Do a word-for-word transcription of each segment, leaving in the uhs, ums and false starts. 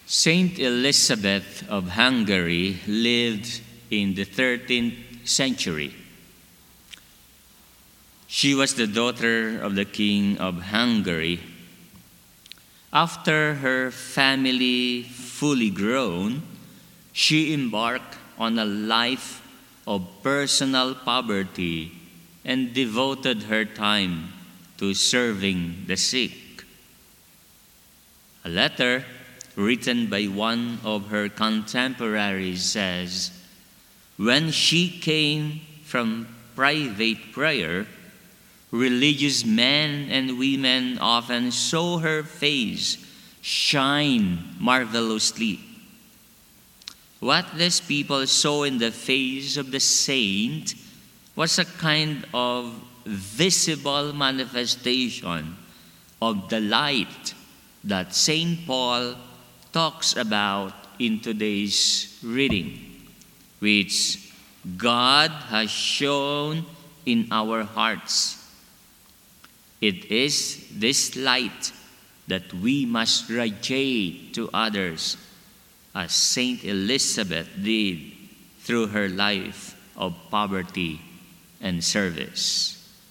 Saint Elizabeth of Hungary lived in the thirteenth century. She was the daughter of the King of Hungary. After her family fully grown, she embarked on a life of personal poverty and devoted her time to serving the sick. A letter written by one of her contemporaries says, when she came from private prayer, religious men and women often saw her face shine marvelously. What these people saw in the face of the saint was a kind of visible manifestation of the light that Saint Paul talks about in today's reading, which God has shown in our hearts. It is this light that we must radiate to others, as Saint Elizabeth did through her life of poverty and service.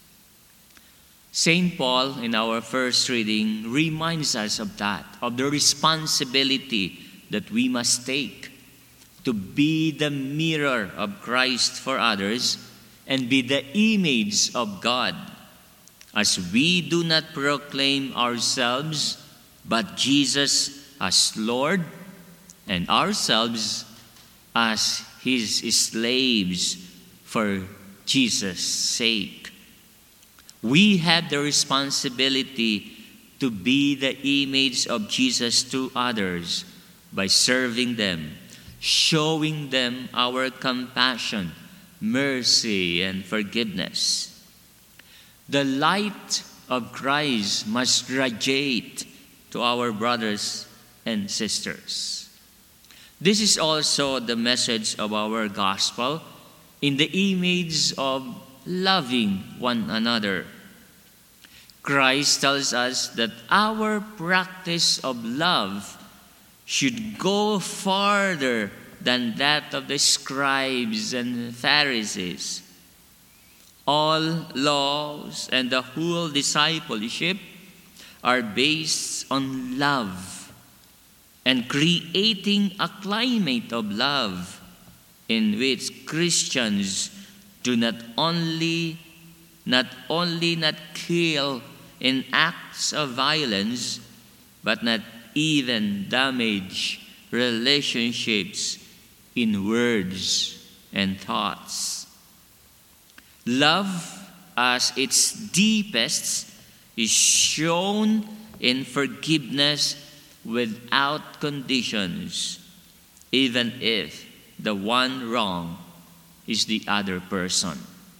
Saint Paul, in our first reading, reminds us of that, of the responsibility that we must take to be the mirror of Christ for others and be the image of God, as we do not proclaim ourselves, but Jesus as Lord, and ourselves as His slaves for Jesus' sake. We have the responsibility to be the image of Jesus to others by serving them, showing them our compassion, mercy, and forgiveness. The light of Christ must radiate to our brothers and sisters. This is also the message of our gospel in the image of loving one another. Christ tells us that our practice of love should go farther than that of the scribes and Pharisees. All laws and the whole discipleship are based on love and creating a climate of love in which Christians do not only not only not kill in acts of violence, but not even damage relationships in words and thoughts. Love, as its deepest, is shown in forgiveness without conditions, even if the one wrong is the other person.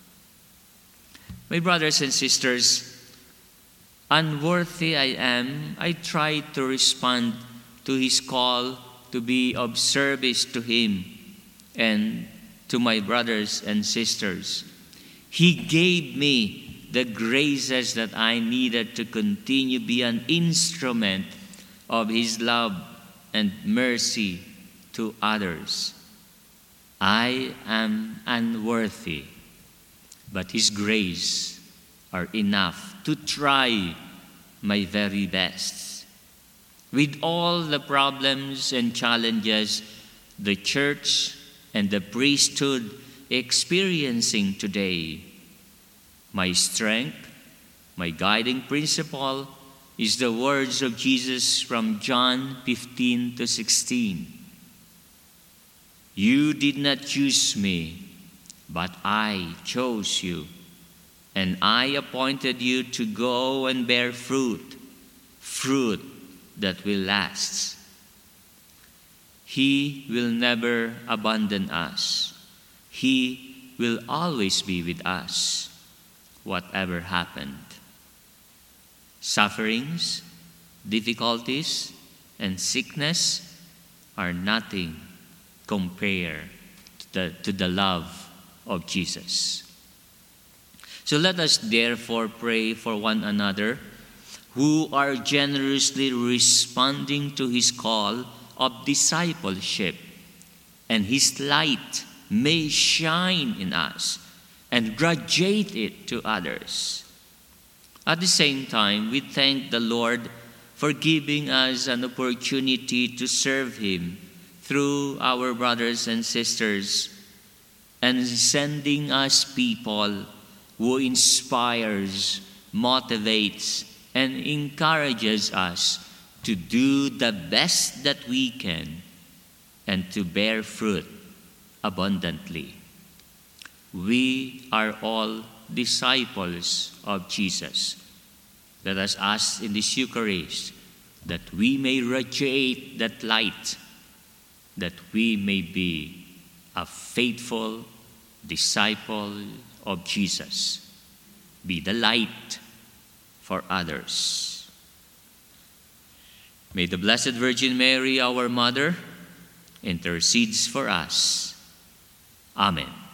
My brothers and sisters, unworthy I am, I try to respond to His call to be of service to Him and to my brothers and sisters. He gave me the graces that I needed to continue be an instrument of His love and mercy to others. I am unworthy, but His grace are enough to try my very best. With all the problems and challenges the church and the priesthood experiencing today, my strength, my guiding principle is the words of Jesus from John fifteen to sixteen. You did not choose me, but I chose you, and I appointed you to go and bear fruit, fruit that will last. He will never abandon us. He will always be with us, whatever happened. Sufferings, difficulties, and sickness are nothing compared to the, to the love of Jesus. So let us therefore pray for one another who are generously responding to His call of discipleship, and His light may shine in us and radiate it to others. At the same time, we thank the Lord for giving us an opportunity to serve Him through our brothers and sisters, and sending us people who inspires, motivates, and encourages us to do the best that we can and to bear fruit abundantly. We are all disciples of Jesus. Let us ask in this Eucharist that we may radiate that light, that we may be a faithful disciple of Jesus. Be the light for others. May the Blessed Virgin Mary, our Mother, intercedes for us. Amen.